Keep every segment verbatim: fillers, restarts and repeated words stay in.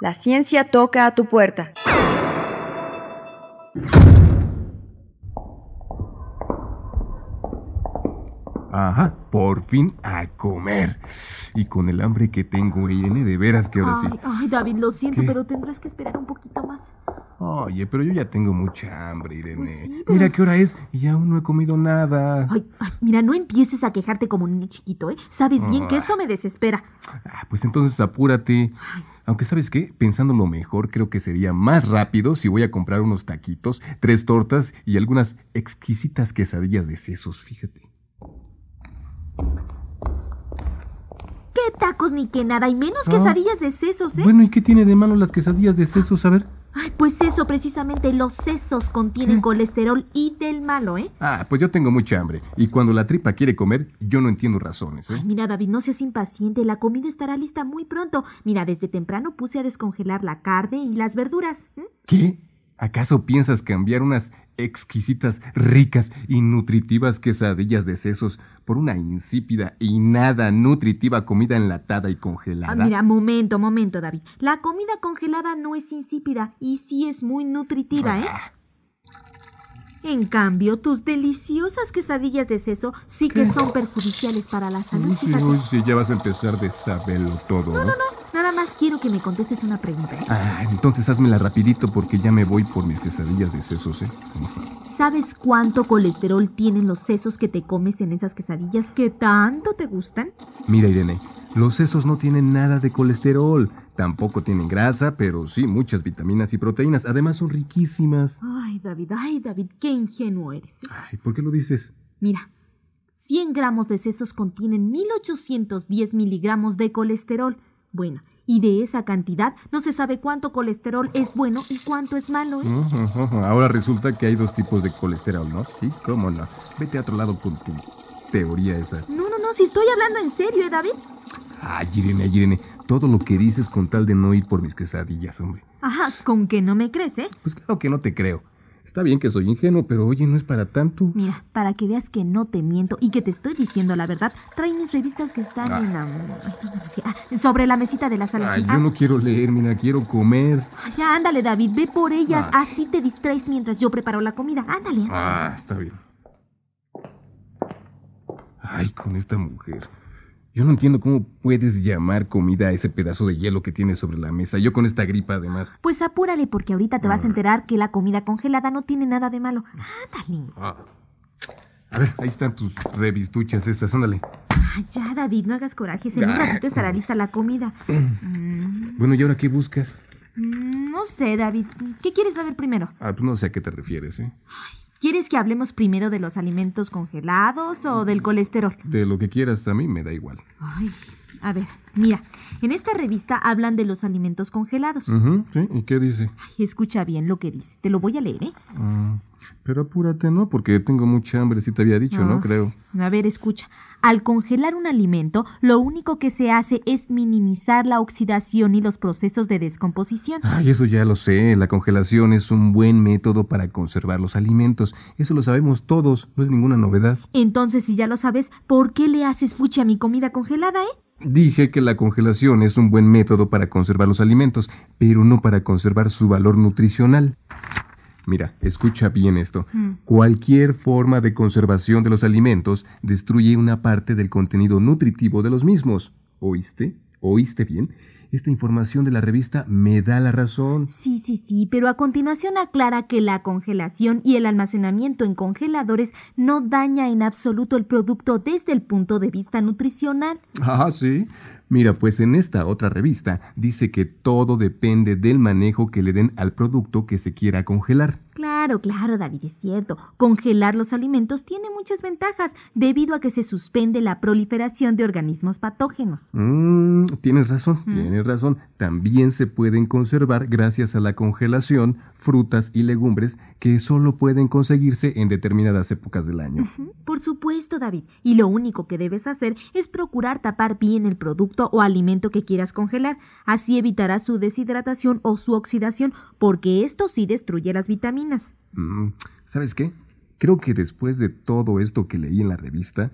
La ciencia toca a tu puerta. Ajá, por fin a comer. Y con el hambre que tengo, Irene, de veras que ahora ay, sí. Ay, David, lo siento, ¿Qué? pero tendrás que esperar un poquito más. Oye, pero yo ya tengo mucha hambre, Irene. Pues sí, pero... Mira qué hora es y aún no he comido nada. Ay, ay, mira, no empieces a quejarte como un niño chiquito, ¿eh? Sabes bien que Ah. eso me desespera. Ah, pues entonces apúrate. Ay. Aunque, ¿sabes qué? Pensándolo mejor, creo que sería más rápido si voy a comprar unos taquitos, tres tortas y algunas exquisitas quesadillas de sesos, fíjate. ¿Qué tacos ni qué nada? Y menos Ah. quesadillas de sesos, ¿eh? Bueno, ¿y qué tiene de malo las quesadillas de sesos? A ver. Ay, pues eso, precisamente, los sesos contienen ¿Qué? colesterol y del malo, ¿eh? Ah, pues yo tengo mucha hambre. Y cuando la tripa quiere comer, yo no entiendo razones, ¿eh? Ay, mira, David, no seas impaciente. La comida estará lista muy pronto. Mira, desde temprano puse a descongelar la carne y las verduras. ¿Mm? ¿Qué? ¿Acaso piensas cambiar unas exquisitas, ricas y nutritivas quesadillas de sesos por una insípida y nada nutritiva comida enlatada y congelada? Ah, mira, momento, momento, David. La comida congelada no es insípida y sí es muy nutritiva, ¿eh? Ah, En cambio, tus deliciosas quesadillas de seso sí que ¿Qué? son perjudiciales para la salud, uy, sí, fíjate. uy, sí, ya vas a empezar de saberlo todo, ¿no? No, no, no. Nada más quiero que me contestes una pregunta, ¿eh? Ah, entonces házmela rapidito porque ya me voy por mis quesadillas de sesos, ¿eh? ¿Sabes cuánto colesterol tienen los sesos que te comes en esas quesadillas que tanto te gustan? Mira, Irene, los sesos no tienen nada de colesterol. Tampoco tienen grasa, pero sí muchas vitaminas y proteínas. Además son riquísimas. Ay, David, ay, David, qué ingenuo eres, ¿eh? Ay, ¿por qué lo dices? Mira, cien gramos de sesos contienen mil ochocientos diez miligramos de colesterol. Bueno, y de esa cantidad no se sabe cuánto colesterol es bueno y cuánto es malo, ¿eh? Ujú, ujú. Ahora resulta que hay dos tipos de colesterol, ¿no? Sí, cómo no. Vete a otro lado con tu teoría esa. No, no, no, si estoy hablando en serio, ¿eh, David? Ay, Irene, ay, Irene, todo lo que dices con tal de no ir por mis quesadillas, hombre. Ajá, con que no me crees, ¿eh? Pues claro que no te creo. Está bien que soy ingenuo, pero oye, no es para tanto. Mira, para que veas que no te miento y que te estoy diciendo la verdad, trae mis revistas que están Ah. en la... ay, ¿dónde las dejé? Ah, sobre la mesita de la sala. Ay, sí. yo Ah, no quiero leer, mira, quiero comer. ya, ándale, David, ve por ellas. Ah. Así te distraes mientras yo preparo la comida. Ándale. Ah, está bien. Ay, con esta mujer. Yo no entiendo cómo puedes llamar comida a ese pedazo de hielo que tienes sobre la mesa. Yo con esta gripa, además. Pues apúrale porque ahorita te vas a enterar que la comida congelada no tiene nada de malo. Ándale. Ah. A ver, ahí están tus revistuchas esas, ándale. Ay, ya, David, no hagas corajes. En un Ah. ratito estará lista la comida. Mm, Bueno, ¿y ahora qué buscas? mm, no sé, David. ¿Qué quieres saber primero? Ah, pues no sé a qué te refieres, ¿eh? ¿Quieres que hablemos primero de los alimentos congelados o del colesterol? De lo que quieras, a mí me da igual. Ay, a ver, mira, en esta revista hablan de los alimentos congelados. Ujú, ¿sí? ¿Y qué dice? Ay, escucha bien lo que dice. Te lo voy a leer, ¿eh? Ah, pero apúrate, ¿no? Porque tengo mucha hambre, sí te había dicho, Ah. ¿no? Creo. A ver, escucha. Al congelar un alimento, lo único que se hace es minimizar la oxidación y los procesos de descomposición. Ay, eso ya lo sé. La congelación es un buen método para conservar los alimentos. Eso lo sabemos todos. No es ninguna novedad. Entonces, si ya lo sabes, ¿por qué le haces fuchi a mi comida congelada, eh? Dije que la congelación es un buen método para conservar los alimentos, pero no para conservar su valor nutricional. Mira, escucha bien esto. Mm. Cualquier forma de conservación de los alimentos destruye una parte del contenido nutritivo de los mismos. ¿Oíste? ¿Oíste bien? Esta información de la revista me da la razón. Sí, sí, sí, pero a continuación aclara que la congelación y el almacenamiento en congeladores no daña en absoluto el producto desde el punto de vista nutricional. Ah, sí. Mira, pues en esta otra revista dice que todo depende del manejo que le den al producto que se quiera congelar. Claro, claro, David, es cierto. Congelar los alimentos tiene muchas ventajas debido a que se suspende la proliferación de organismos patógenos. Mm, tienes razón, ¿Mm? tienes razón. También se pueden conservar gracias a la congelación frutas y legumbres que solo pueden conseguirse en determinadas épocas del año. Ujú, por supuesto, David. Y lo único que debes hacer es procurar tapar bien el producto o alimento que quieras congelar. Así evitarás su deshidratación o su oxidación, porque esto sí destruye las vitaminas. Mm, ¿sabes qué? Creo que después de todo esto que leí en la revista,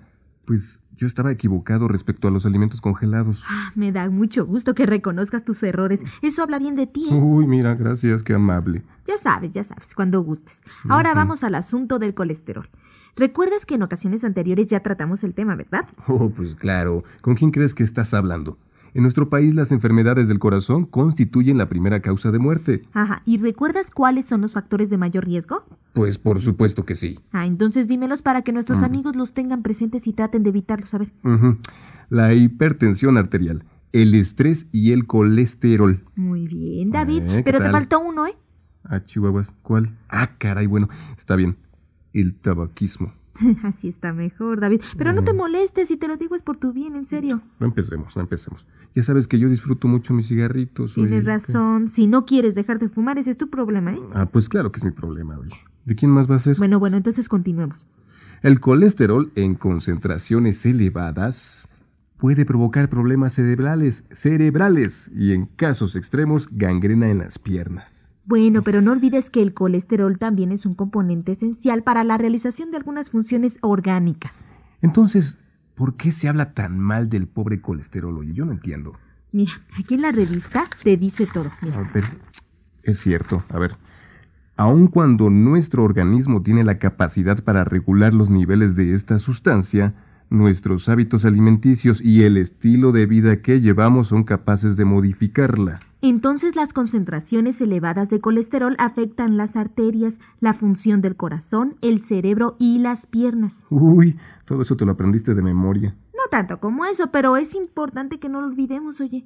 Pues yo estaba equivocado respecto a los alimentos congelados. Ah, me da mucho gusto que reconozcas tus errores. Eso habla bien de ti, ¿eh? Uy, mira, gracias, qué amable. Ya sabes, ya sabes, cuando gustes. Ahora Ujú. vamos al asunto del colesterol. ¿Recuerdas que en ocasiones anteriores ya tratamos el tema, verdad? Oh, pues claro. ¿Con quién crees que estás hablando? En nuestro país las enfermedades del corazón constituyen la primera causa de muerte. Ajá, ¿y recuerdas cuáles son los factores de mayor riesgo? Pues por supuesto que sí. Ah, entonces dímelos para que nuestros Mm. amigos los tengan presentes y traten de evitarlos. A ver. Ujú. La hipertensión arterial, el estrés y el colesterol. Muy bien, David, Eh, ¿qué pero te tal? faltó uno, ¿eh? Ah, chihuahuas, ¿cuál? Ah, caray, bueno, está bien. El tabaquismo. Así está mejor, David. Pero no te Mm. molestes, si te lo digo es por tu bien, en serio. No empecemos, no empecemos. Ya sabes que yo disfruto mucho mis cigarritos. Tienes oye. razón. Si no quieres dejar de fumar, ese es tu problema, ¿eh? Ah, pues claro que es mi problema, oye. ¿De quién más va a ser? Bueno, bueno, entonces continuemos. El colesterol en concentraciones elevadas puede provocar problemas cerebrales, cerebrales y en casos extremos gangrena en las piernas. Bueno, pero no olvides que el colesterol también es un componente esencial para la realización de algunas funciones orgánicas. Entonces, ¿por qué se habla tan mal del pobre colesterol? Oye, yo no entiendo. Mira, aquí en la revista te dice todo. Mira. A ver, es cierto, a ver. Aun cuando nuestro organismo tiene la capacidad para regular los niveles de esta sustancia, nuestros hábitos alimenticios y el estilo de vida que llevamos son capaces de modificarla. Entonces las concentraciones elevadas de colesterol afectan las arterias, la función del corazón, el cerebro y las piernas. Uy, todo eso te lo aprendiste de memoria. No tanto como eso, pero es importante que no lo olvidemos, oye.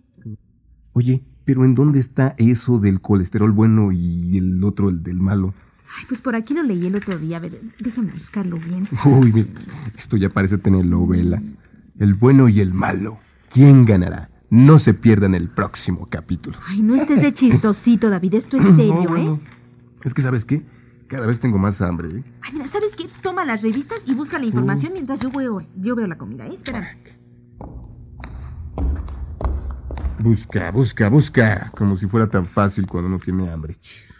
Oye, pero ¿en dónde está eso del colesterol bueno y el otro, el del malo? Ay, pues por aquí lo leí el otro día. A ver, déjame buscarlo bien. Uy, mira, esto ya parece telenovela. El bueno y el malo. ¿Quién ganará? No se pierdan el próximo capítulo. Ay, no estés de chistosito, David. Esto es serio, No, bueno, ¿eh? Es que, ¿sabes qué? Cada vez tengo más hambre, ¿eh? Ay, mira, ¿sabes qué? Toma las revistas y busca la información mientras yo veo, yo veo la comida, ¿eh? Espérame. Busca, busca, busca. Como si fuera tan fácil cuando uno tiene hambre.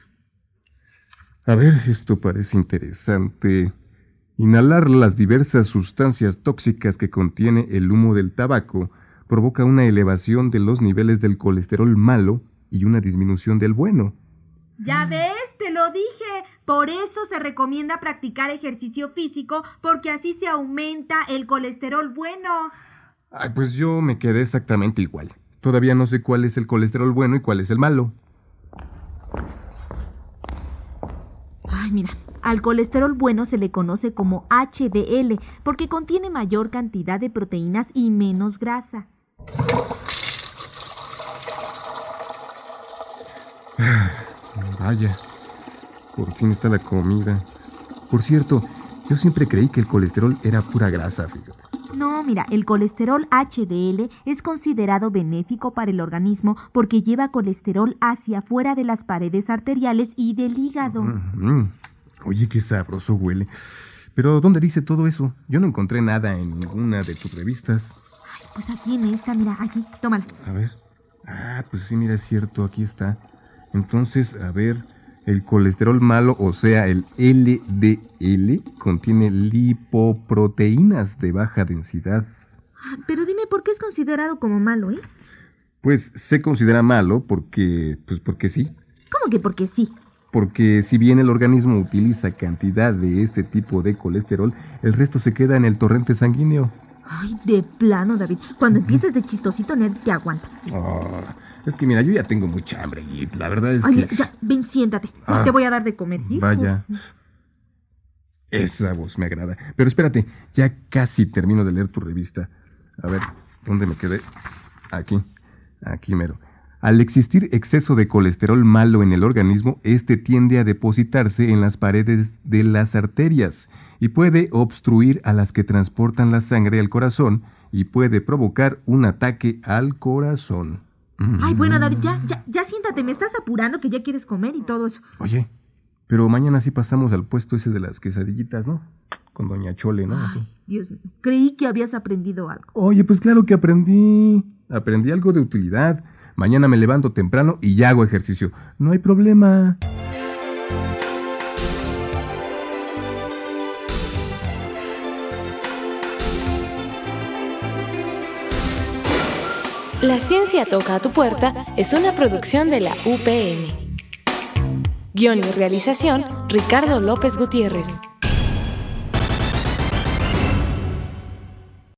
A ver, esto parece interesante. Inhalar las diversas sustancias tóxicas que contiene el humo del tabaco provoca una elevación de los niveles del colesterol malo y una disminución del bueno. Ya ves, te lo dije. Por eso se recomienda practicar ejercicio físico, porque así se aumenta el colesterol bueno. Ay, pues yo me quedé exactamente igual. Todavía no sé cuál es el colesterol bueno y cuál es el malo. Ay, mira, al colesterol bueno se le conoce como H D L, porque contiene mayor cantidad de proteínas y menos grasa. Vaya, por fin está la comida. Por cierto, yo siempre creí que el colesterol era pura grasa, fíjate. No, mira, el colesterol H D L es considerado benéfico para el organismo porque lleva colesterol hacia afuera de las paredes arteriales y del hígado. Mm, Oye, qué sabroso huele. Pero, ¿dónde dice todo eso? Yo no encontré nada en ninguna de tus revistas. Ay, pues aquí en esta, mira, aquí, tómala. A ver. Ah, pues sí, mira, es cierto, aquí está. Entonces, a ver, el colesterol malo, o sea, el L D L, contiene lipoproteínas de baja densidad. Ah, pero dime, ¿por qué es considerado como malo, eh? Pues se considera malo porque, pues porque sí. ¿Cómo que porque sí? Porque si bien el organismo utiliza cantidad de este tipo de colesterol, el resto se queda en el torrente sanguíneo. Ay, de plano, David. Cuando empieces de chistosito, nadie te aguanta. Ah, es que mira, yo ya tengo mucha hambre y la verdad es Ay, que... mira, ya, ven, siéntate. Ah, te voy a dar de comer. Hijo. Vaya. Esa voz me agrada. Pero espérate, ya casi termino de leer tu revista. A ver, ¿dónde me quedé? Aquí, aquí mero. Al existir exceso de colesterol malo en el organismo, este tiende a depositarse en las paredes de las arterias y puede obstruir a las que transportan la sangre al corazón y puede provocar un ataque al corazón. Ay, bueno, David, ya, ya, ya siéntate. Me estás apurando que ya quieres comer y todo eso. Oye, pero mañana sí pasamos al puesto ese de las quesadillitas, ¿no? Con Doña Chole, ¿no? Ay, Dios mío. Creí que habías aprendido algo. Oye, pues claro que aprendí. Aprendí algo de utilidad. Mañana me levanto temprano y ya hago ejercicio. No hay problema. La ciencia toca a tu puerta es una producción de la U P N. Guión y realización, Ricardo López Gutiérrez.